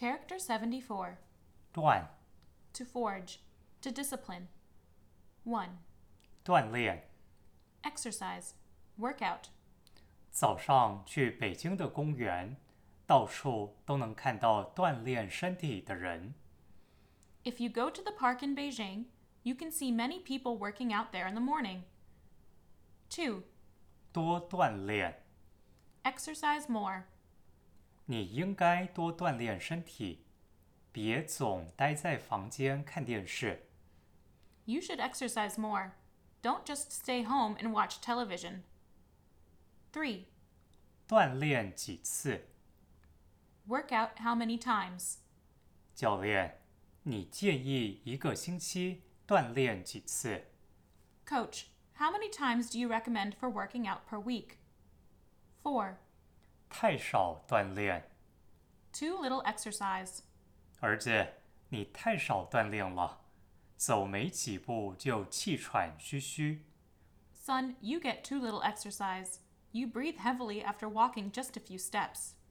Character 74. 锻 To forge. To discipline. 1. 锻炼。 Exercise. Workout. 早上去北京的公园，到处都能看到锻炼身体的人。 If you go to the park in Beijing, you can see many people working out there in the morning. 2. 多锻炼。 Exercise more. 你应该多锻炼身体，别总待在房间看电视。 You should exercise more. Don't just stay home and watch television. 3. 锻炼几次？ Work out how many times. 教练，你建议一个星期锻炼几次？ Coach, how many times do you recommend for working out per week? 4. 太少锻炼。 Too little exercise. 儿子，你太少锻炼了，走没几步就气喘吁吁。 Son, you get too little exercise. You breathe heavily after walking just a few steps.